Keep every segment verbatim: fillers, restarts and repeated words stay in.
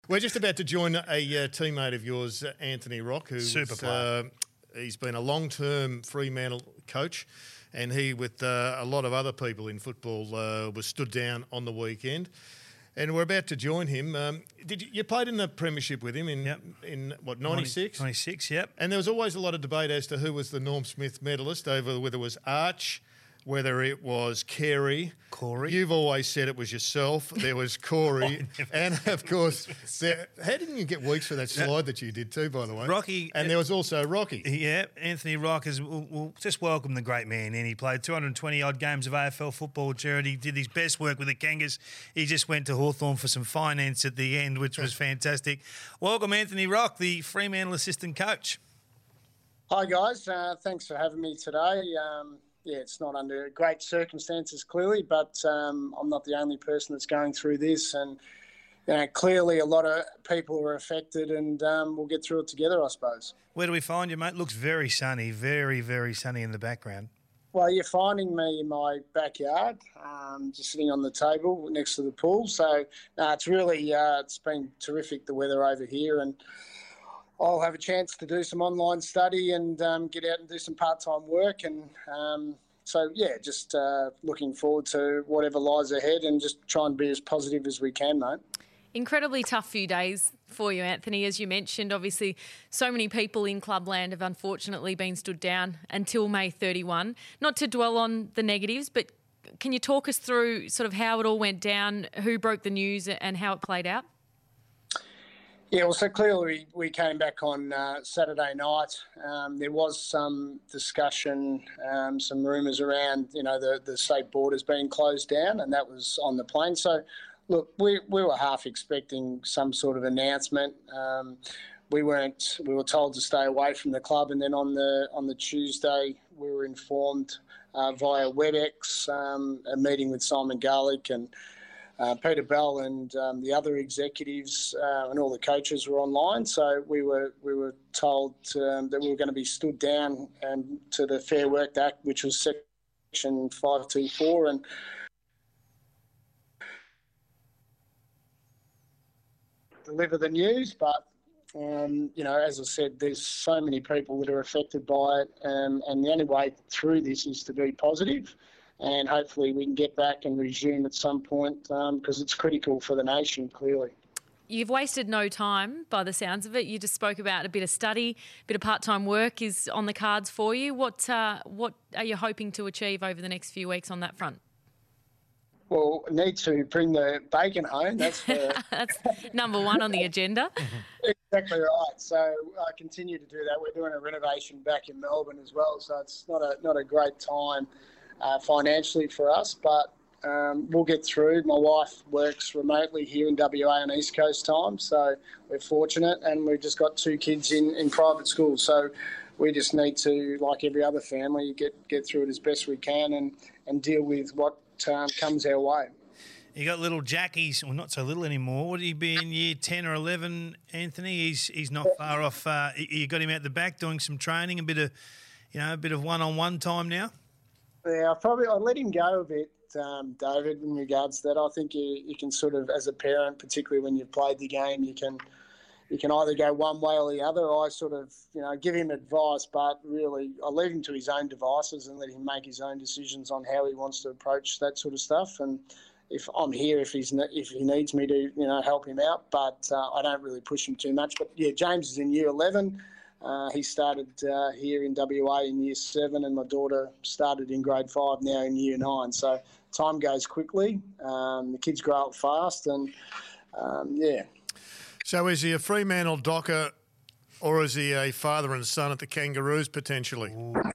We're just about to join a uh, teammate of yours, uh, Anthony Rock, who Super was, player. Uh, he's been a long-term Fremantle coach, and he, with uh, a lot of other people in football, uh, was stood down on the weekend. And we're about to join him. Um, did you, you played in the premiership with him in Yep. in what ninety-six? ninety-six, yep. And there was always a lot of debate as to who was the Norm Smith medalist, over whether it was Arch, whether it was Carey. Corey. You've always said it was yourself. There was Corey. And, of course, there, how didn't you get weeks for that slide that you did too, by the way? Rocky. And there was also Rocky. Yeah, Anthony Rock is. We'll, we'll just welcome the great man in. He played two hundred twenty odd games of A F L football, Jared. He did his best work with the Kangas. He just went to Hawthorn for some finance at the end, which was fantastic. Welcome, Anthony Rock, the Fremantle assistant coach. Hi, guys. Uh, thanks for having me today. Um, yeah, it's not under great circumstances, clearly, but um, I'm not the only person that's going through this. And, you know, clearly a lot of people are affected, and um, we'll get through it together, I suppose. Where do we find you, mate? Looks very sunny, very, very sunny in the background. Well, you're finding me in my backyard, um, just sitting on the table next to the pool. So uh, it's really, uh, it's been terrific, the weather over here, and I'll have a chance to do some online study and um, get out and do some part-time work. And um, so, yeah, just uh, looking forward to whatever lies ahead and just try and be as positive as we can, mate. Incredibly tough few days for you, Anthony. As you mentioned, obviously, so many people in clubland have unfortunately been stood down until May thirty-first. Not to dwell on the negatives, but can you talk us through sort of how it all went down, who broke the news and how it played out? Yeah, well, so clearly we came back on uh, Saturday night. Um, there was some discussion, um, some rumours around, you know, the, the state borders being closed down, and that was on the plane. So, look, we, we were half expecting some sort of announcement. Um, we weren't. We were told to stay away from the club, and then on the on the Tuesday we were informed uh, via WebEx um, a meeting with Simon Garlick and Uh, Peter Bell and um, the other executives uh, and all the coaches were online, so we were we were told um, that we were going to be stood down um, to the Fair Work Act, which was Section five two four, and deliver the news. But um, you know, as I said, there's so many people that are affected by it, um, and the only way through this is to be positive. And hopefully we can get back and resume at some point because um, it's critical for the nation, clearly. You've wasted no time by the sounds of it. You just spoke about a bit of study, a bit of part-time work is on the cards for you. What uh, what are you hoping to achieve over the next few weeks on that front? Well, need to bring the bacon home. That's, for... That's number one on the agenda. Exactly right. So I continue to do that. We're doing a renovation back in Melbourne as well, so it's not a not a great time Uh, financially for us, but um, we'll get through. My wife works remotely here in W A on East Coast time, so we're fortunate, and we've just got two kids in, in private school, so we just need to, like every other family, get get through it as best we can and, and deal with what um, comes our way. You got little Jackies, well, not so little anymore. Would he be in year ten or eleven, Anthony? He's he's not far off. Uh, you got him out the back doing some training, a bit of, you know, a bit of one-on-one time now. Yeah, I probably I let him go a bit, um, David, in regards to that. I think you, you can sort of, as a parent, particularly when you've played the game, you can you can either go one way or the other. I sort of, you know, give him advice, but really I leave him to his own devices and let him make his own decisions on how he wants to approach that sort of stuff. And if I'm here, if he's if he needs me to, you know, help him out, but uh, I don't really push him too much. But yeah, James is in year eleven. Uh, he started uh, here in W A in year seven, and my daughter started in grade five now in year nine. So time goes quickly. Um, the kids grow up fast, and um, yeah. So is he a Fremantle Docker, or is he a father and son at the Kangaroos potentially?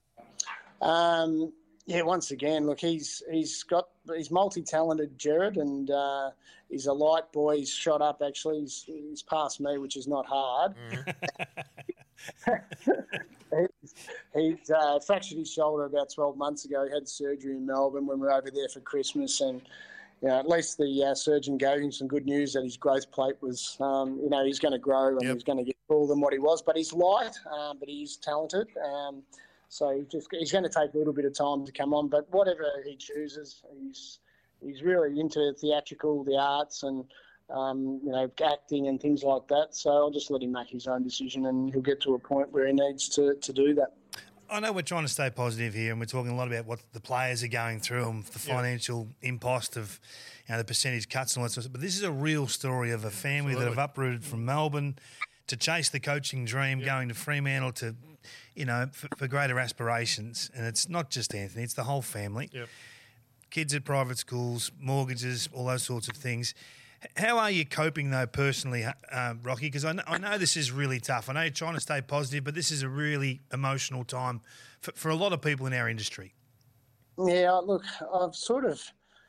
Um, yeah, once again, look, he's he's got he's multi-talented, Jared, and uh, he's a light boy. He's shot up actually. He's, he's past me, which is not hard. Mm. he's he's uh, fractured his shoulder about twelve months ago. He had surgery in Melbourne when we were over there for Christmas, and you know, at least the uh, surgeon gave him some good news that his growth plate was, um, you know, he's going to grow and yep. he's going to get taller than what he was. But he's light, um, but he's talented. Um, so just he's going to take a little bit of time to come on. But whatever he chooses, he's he's really into theatrical, the arts, and um, you know, acting and things like that. So I'll just let him make his own decision, and he'll get to a point where he needs to, to do that. I know we're trying to stay positive here, and we're talking a lot about what the players are going through and the financial yeah. impost of, you know, the percentage cuts and all that sort of stuff. But this is a real story of a family Absolutely. that have uprooted from Melbourne to chase the coaching dream, yep. going to Fremantle to, you know, for, for greater aspirations. And it's not just Anthony; it's the whole family. Yep. Kids at private schools, mortgages, all those sorts of things. How are you coping, though, personally, uh, Rocky? Because I, know, I know this is really tough. I know you're trying to stay positive, but this is a really emotional time for, for a lot of people in our industry. Yeah, look, I've sort of,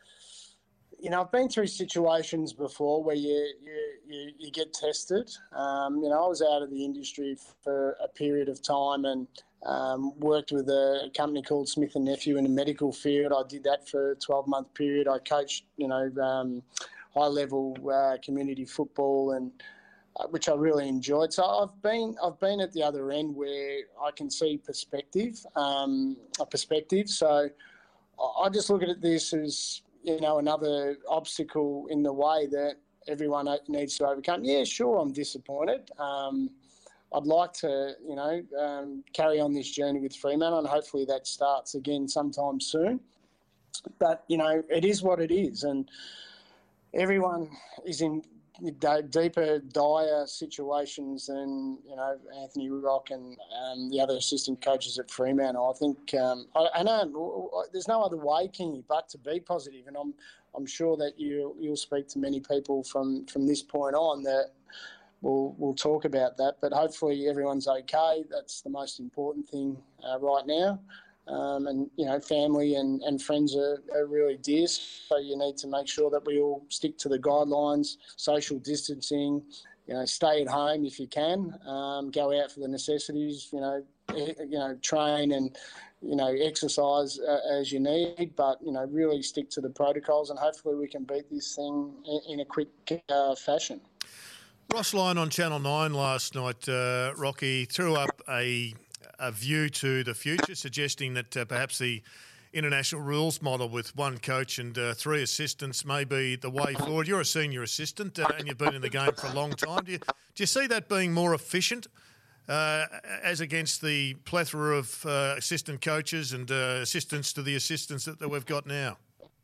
you know, I've been through situations before where you you, you, you get tested. Um, you know, I was out of the industry for a period of time and um, worked with a company called Smith and Nephew in the medical field. I did that for a twelve-month period. I coached, you know, um, high-level uh, community football, and uh, which I really enjoyed. So I've been I've been at the other end where I can see perspective, um, a perspective. So I just look at this as, you know, another obstacle in the way that everyone needs to overcome. Yeah, sure, I'm disappointed. Um, I'd like to, you know, um, carry on this journey with Fremantle, and hopefully that starts again sometime soon. But, you know, it is what it is, and everyone is in deeper, dire situations than, you know, Anthony Rock and um, the other assistant coaches at Fremantle. I think, um, I, I know there's no other way, Kingy, but to be positive. And I'm I'm sure that you, you'll speak to many people from, from this point on that will will talk about that. But hopefully everyone's okay. That's the most important thing uh, right now. Um, and, you know, family and, and friends are, are really dear, so you need to make sure that we all stick to the guidelines, social distancing, you know, stay at home if you can, um, go out for the necessities, you know, you know, train and, you know, exercise uh, as you need, but, you know, really stick to the protocols, and hopefully we can beat this thing in, in a quick uh, fashion. Ross Lyon on Channel nine last night, uh, Rocky, threw up a... a view to the future, suggesting that uh, perhaps the international rules model with one coach and uh, three assistants may be the way forward. You're a senior assistant uh, and you've been in the game for a long time. Do you, do you see that being more efficient uh, as against the plethora of uh, assistant coaches and uh, assistants to the assistants that, that we've got now?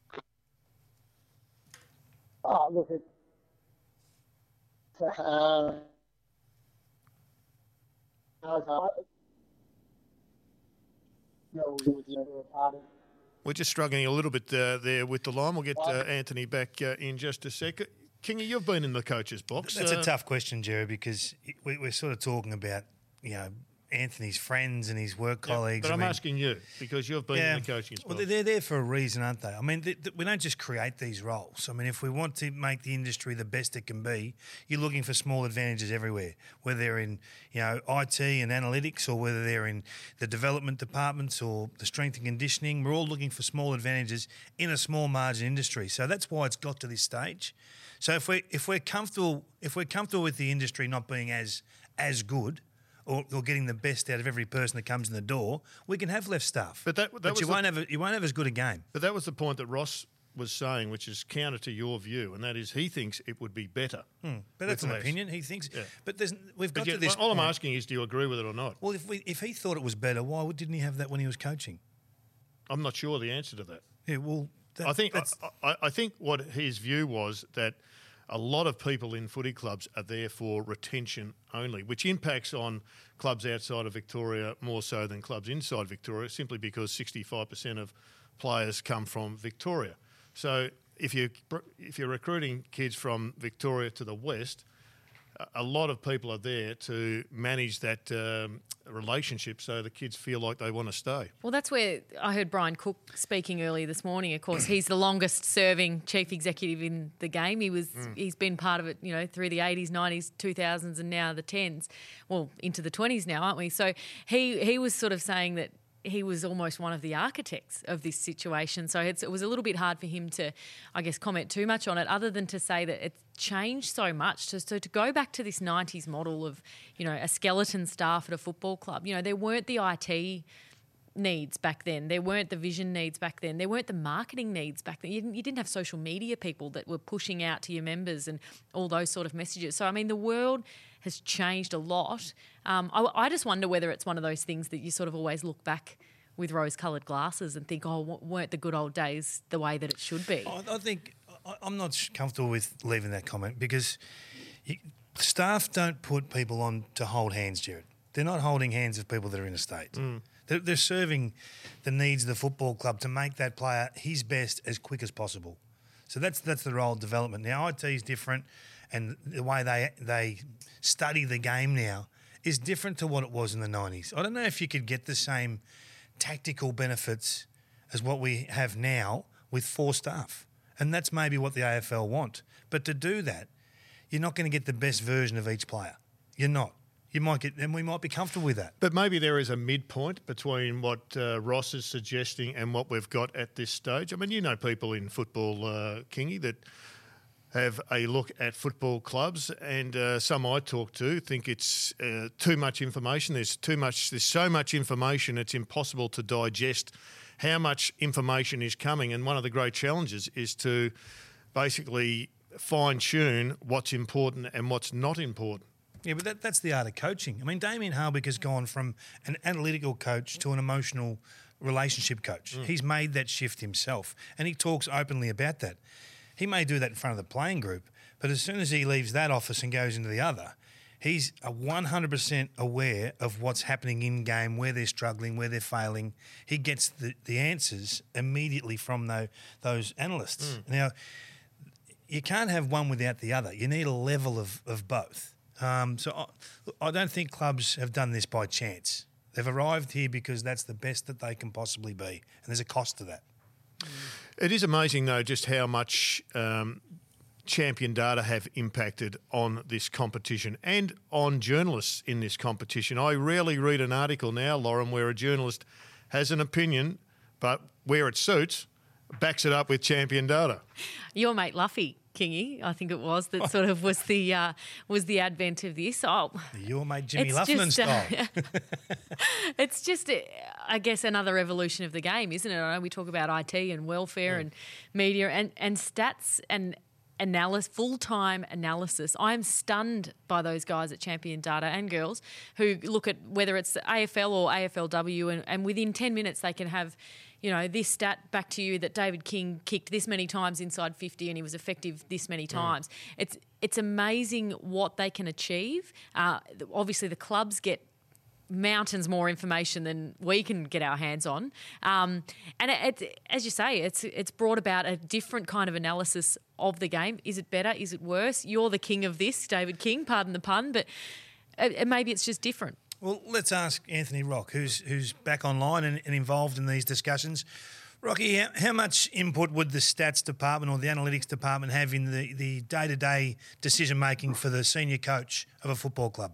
Oh, look, it, uh, We're just struggling a little bit uh, there with the line. We'll get uh, Anthony back uh, in just a second. Kingy, you've been in the coach's box. That's uh, a tough question, Jerry, because we, we're sort of talking about, you know, Anthony's friends and his work yeah, colleagues. But I'm I mean, asking you, because you've been yeah, in the coaching box. Well, they're there for a reason, aren't they? I mean, they, they, we don't just create these roles. I mean, if we want to make the industry the best it can be, you're looking for small advantages everywhere, whether they're in, you know, I T and analytics, or whether they're in the development departments or the strength and conditioning. We're all looking for small advantages in a small margin industry. So that's why it's got to this stage. So if we if we're comfortable if we're comfortable with the industry not being as as good, Or, or getting the best out of every person that comes in the door, we can have left staff. But, that, that but you the, won't have a, you won't have as good a game. But that was the point that Ross was saying, which is counter to your view, and that is he thinks it would be better. Hmm. But that's an less. opinion. He thinks. Yeah. But there's, we've got but yet, to this. All point. I'm asking is, do you agree with it or not? Well, if we if he thought it was better, why didn't he have that when he was coaching? I'm not sure the answer to that. Yeah. Well, that, I think that's, I, I, I think what his view was that a lot of people in footy clubs are there for retention only, which impacts on clubs outside of Victoria more so than clubs inside Victoria, simply because sixty-five percent of players come from Victoria. So if you if you're recruiting kids from Victoria to the west, a lot of people are there to manage that um, relationship so the kids feel like they want to stay. Well, that's where I heard Brian Cook speaking earlier this morning. Of course, he's the longest serving chief executive in the game. He was, mm. He's been part of it, you know, through the eighties, nineties, two thousands and now the tens. Well, into the twenties now, aren't we? So he, he was sort of saying that he was almost one of the architects of this situation. So it's, it was a little bit hard for him to, I guess, comment too much on it, other than to say that it's changed so much. So, so to go back to this nineties model of, you know, a skeleton staff at a football club, you know, there weren't the I T needs back then. There weren't the vision needs back then. There weren't the marketing needs back then. You didn't, you didn't have social media people that were pushing out to your members and all those sort of messages. So, I mean, the world has changed a lot. Um, I, I just wonder whether it's one of those things that you sort of always look back with rose-coloured glasses and think, oh, weren't the good old days the way that it should be? I, I think I'm not comfortable with leaving that comment because you, staff don't put people on to hold hands, Jared. They're not holding hands of people that are in a state. Mm. They're, they're serving the needs of the football club to make that player his best as quick as possible. So that's that's the role of development. Now, I T is different, and the way they they study the game now is different to what it was in the nineties. I don't know if you could get the same tactical benefits as what we have now with four staff. And that's maybe what the A F L want. But to do that, you're not going to get the best version of each player. You're not. You might get, and we might be comfortable with that. But maybe there is a midpoint between what uh, Ross is suggesting and what we've got at this stage. I mean, you know people in football, uh, Kingy, that have a look at football clubs, and uh, some I talk to think it's uh, too much information. There's too much. There's so much information. It's impossible to digest how much information is coming. And one of the great challenges is to basically fine-tune what's important and what's not important. Yeah, but that, that's the art of coaching. I mean, Damien Harbick has gone from an analytical coach to an emotional relationship coach. Mm. He's made that shift himself, and he talks openly about that. He may do that in front of the playing group, but as soon as he leaves that office and goes into the other, he's one hundred percent aware of what's happening in-game, where they're struggling, where they're failing. He gets the, the answers immediately from the, those analysts. Mm. Now, you can't have one without the other. You need a level of, of both. Um, so I, I don't think clubs have done this by chance. They've arrived here because that's the best that they can possibly be, and there's a cost to that. It is amazing, though, just how much um, Champion Data have impacted on this competition and on journalists in this competition. I rarely read an article now, Lauren, where a journalist has an opinion, but where it suits, backs it up with Champion Data. Your mate Luffy, Kingy, I think it was, that sort of was the uh, was the advent of this. Oh, your mate Jimmy Luffman style. Uh, it's just, uh, I guess, another evolution of the game, isn't it? I know we talk about I T and welfare yeah. and media and, and stats and analysis, full-time analysis. I'm stunned by those guys at Champion Data and girls who look at whether it's A F L or A F L W, and, and within ten minutes they can have, you know, this stat back to you that David King kicked this many times inside fifty and he was effective this many times. Mm. It's it's amazing what they can achieve. Uh, obviously, the clubs get mountains more information than we can get our hands on. Um, and it, it, as you say, it's it's brought about a different kind of analysis of the game. Is it better? Is it worse? You're the king of this, David King, pardon the pun, but uh, maybe it's just different. Well, let's ask Anthony Rock, who's who's back online and, and involved in these discussions. Rocky, how, how much input would the stats department or the analytics department have in the, the day-to-day decision-making for the senior coach of a football club?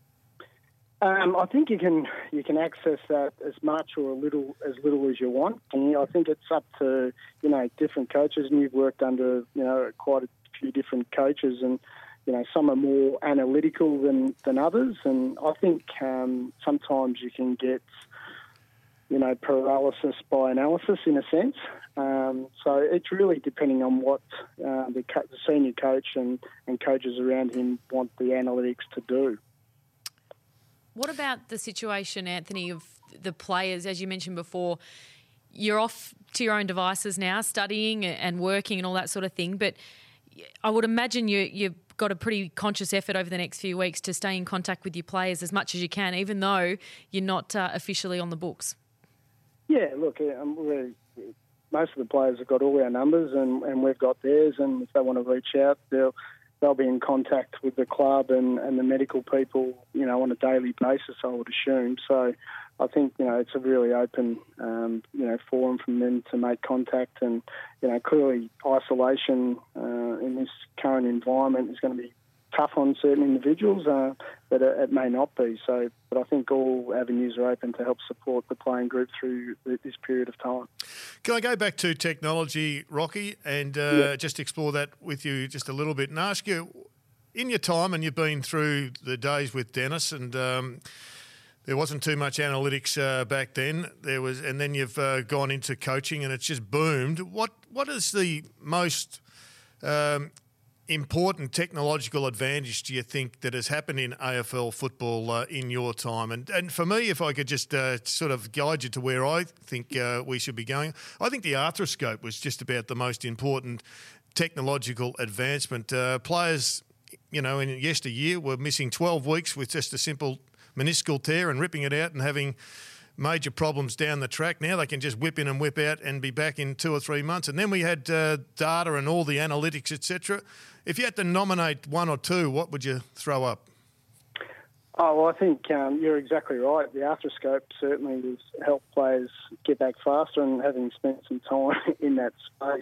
Um, I think you can you can access that as much or a little as little as you want. And I think it's up to, you know, different coaches, and you've worked under, you know, quite a few different coaches, and you know, some are more analytical than, than others, and I think um, sometimes you can get, you know, paralysis by analysis in a sense. Um, so it's really depending on what uh, the, co- the senior coach and, and coaches around him want the analytics to do. What about the situation, Anthony, of the players, as you mentioned before, you're off to your own devices now, studying and working and all that sort of thing, but I would imagine you, you've got a pretty conscious effort over the next few weeks to stay in contact with your players as much as you can, even though you're not uh, officially on the books. Yeah, look, um, we're, most of the players have got all our numbers, and, and we've got theirs, and if they want to reach out, they'll they'll be in contact with the club and, and the medical people, you know, on a daily basis, I would assume. So I think, you know, it's a really open, um, you know, forum for them to make contact. And, you know, clearly isolation uh, in this current environment is going to be tough on certain individuals, uh, but it, it may not be. So, but I think all avenues are open to help support the playing group through this period of time. Can I go back to technology, Rocky, and uh, yeah. just explore that with you just a little bit and ask you, in your time, and you've been through the days with Dennis and um, there wasn't too much analytics uh, back then. There was, and then you've uh, gone into coaching, and it's just boomed. What What is the most um, important technological advantage do you think that has happened in A F L football uh, in your time? And and for me, if I could just uh, sort of guide you to where I think uh, we should be going, I think the arthroscope was just about the most important technological advancement. Uh, players, you know, in yesteryear were missing twelve weeks with just a simple meniscal tear and ripping it out and having major problems down the track. Now they can just whip in and whip out and be back in two or three months. And then we had uh, data and all the analytics, et cetera. If you had to nominate one or two, what would you throw up? Oh, well, I think um, you're exactly right. The arthroscope certainly has helped players get back faster, and having spent some time in that space,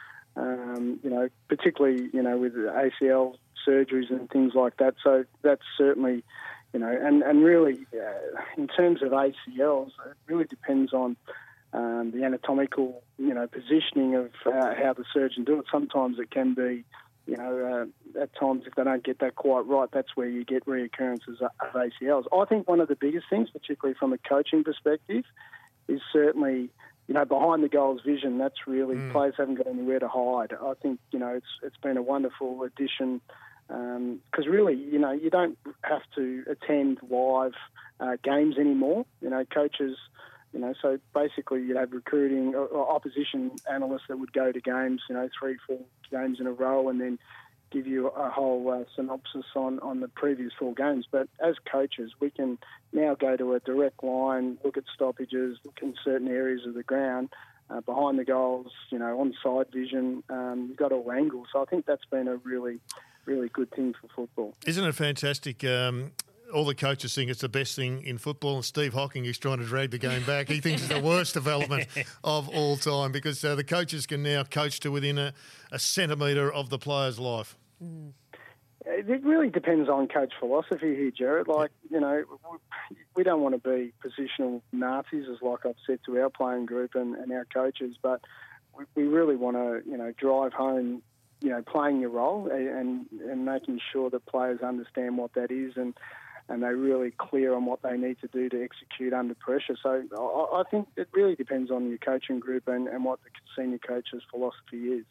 um, you know, particularly, you know, with A C L surgeries and things like that. So that's certainly... You know, and, and really, uh, in terms of A C Ls, it really depends on um, the anatomical, you know, positioning of uh, how the surgeon do it. Sometimes it can be, you know, uh, at times if they don't get that quite right, that's where you get reoccurrences of A C Ls. I think one of the biggest things, particularly from a coaching perspective, is certainly, you know, behind the goals vision. That's really, mm. players haven't got anywhere to hide. I think, you know, it's it's been a wonderful addition. Because um, really, you know, you don't have to attend live uh, games anymore. You know, coaches, you know, so basically you'd have recruiting or, or opposition analysts that would go to games, you know, three, four games in a row, and then give you a whole uh, synopsis on, on the previous four games. But as coaches, we can now go to a direct line, look at stoppages, look in certain areas of the ground, uh, behind the goals, you know, on side vision. Um, you've got all angles. So I think that's been a really... really good thing for football. Isn't it fantastic? Um, all the coaches think it's the best thing in football, and Steve Hocking is trying to drag the game back. He thinks it's the worst development of all time because uh, the coaches can now coach to within a, a centimetre of the player's life. Mm. It really depends on coach philosophy here, Jared. Like, you know, we don't want to be positional Nazis, as like I've said to our playing group and, and our coaches, but we, we really want to, you know, drive home, you know, playing your role and, and making sure that players understand what that is and, and they're really clear on what they need to do to execute under pressure. So I, I think it really depends on your coaching group and, and what the senior coach's philosophy is.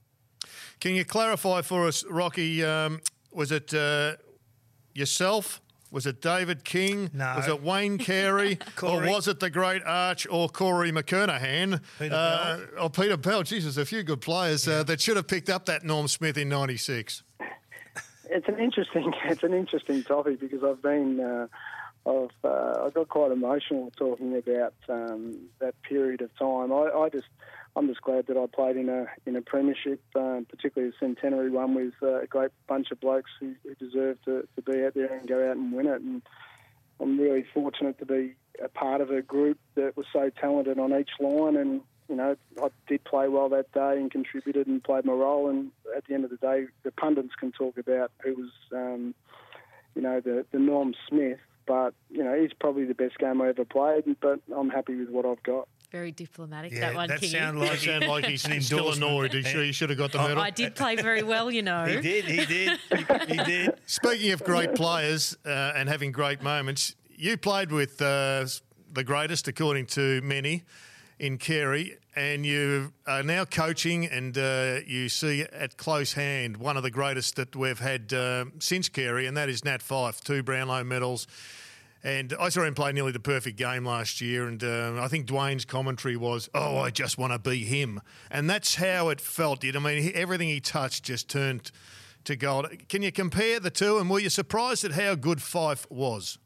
Can you clarify for us, Rocky, um, was it uh, yourself? Was it David King? No. Was it Wayne Carey? Or was it the great Arch or Corey McKernahan? Peter uh, Bell. Oh, Peter Bell. Jesus, a few good players yeah. uh, that should have picked up that Norm Smith in ninety-six. It's an interesting, it's an interesting topic because I've been, uh, I've, uh, I got quite emotional talking about um, that period of time. I, I just, I'm just glad that I played in a in a premiership, um, particularly a centenary one with uh, a great bunch of blokes who, who deserve to, to be out there and go out and win it. And I'm really fortunate to be a part of a group that was so talented on each line. And you know, I did play well that day and contributed and played my role. And at the end of the day, the pundits can talk about who was, um, you know, the the Norm Smith. But you know, he's probably the best game I ever played. But I'm happy with what I've got. Very diplomatic, yeah, that one, that Kingy. sound like, sound like he's still annoyed. He should, he should have got the medal. I did play very well, you know. He did, he did, he did. Speaking of great players uh, and having great moments, you played with uh, the greatest, according to many, in Carey, and you are now coaching and uh, you see at close hand one of the greatest that we've had uh, since Carey, and that is Nat Fyfe, two Brownlow medals. And I saw him play nearly the perfect game last year, and uh, I think Dwayne's commentary was, oh, I just want to be him. And that's how it felt. I mean, he, everything he touched just turned to gold. Can you compare the two, and were you surprised at how good Fyfe was?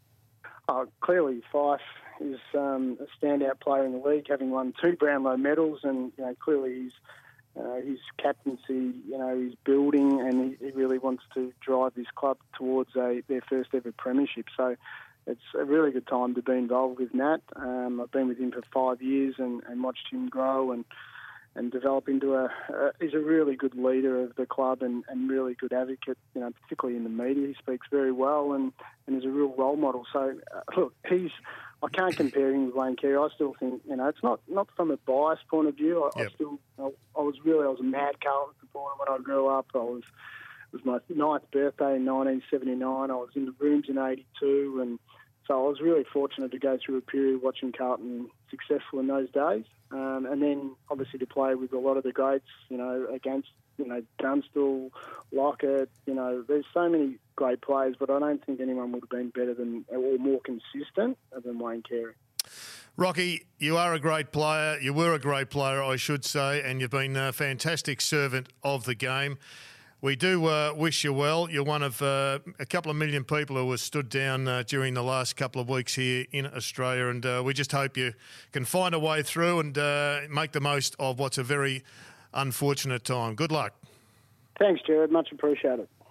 Oh, clearly, Fyfe is um, a standout player in the league, having won two Brownlow medals, and you know, clearly he's Uh, his captaincy, you know, he's building, and he, he really wants to drive this club towards a, their first ever premiership. So it's a really good time to be involved with Nat. Um, I've been with him for five years and, and watched him grow and and develop into a, a he's a really good leader of the club and, and really good advocate, you know, particularly in the media. He speaks very well and, and is a real role model. So, uh, look, he's I can't compare him with Wayne Carey. I still think, you know, it's not, not from a biased point of view. I, yep. I still, I, I was really, I was a mad Carlton supporter when I grew up. I was, it was my ninth birthday in nineteen seventy-nine. I was in the rooms in eighty-two, and So I was really fortunate to go through a period watching Carlton successful in those days, um, and then obviously to play with a lot of the greats, you know, against, you know, Dunstall, Lockett, you know, there's so many great players, but I don't think anyone would have been better than or more consistent than Wayne Carey. Rocky, you are a great player. You were a great player, I should say, and you've been a fantastic servant of the game. We do uh, wish you well. You're one of uh, a couple of million people who were stood down uh, during the last couple of weeks here in Australia, and uh, we just hope you can find a way through and uh, make the most of what's a very unfortunate time. Good luck. Thanks, Jared. Much appreciated.